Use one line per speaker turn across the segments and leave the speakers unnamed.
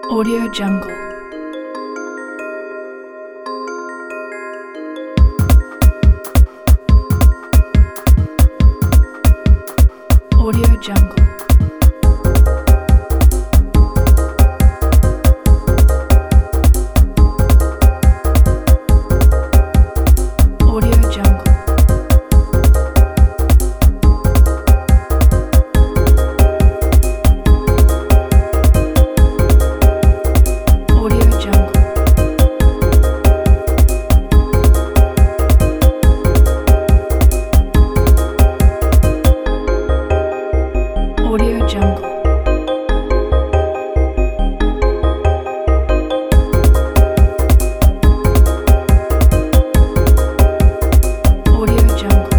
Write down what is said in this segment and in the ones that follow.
Audio Jungle. Audio Jungle. Audio Jungle. Audio Jungle. Audio Jungle. Audio Jungle.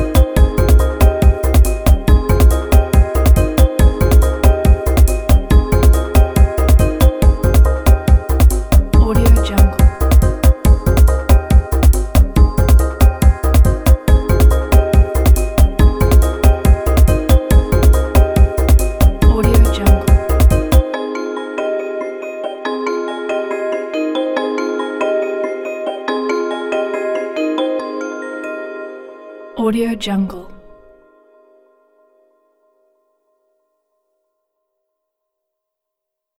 Audio Jungle. Audio Jungle. Audio Jungle.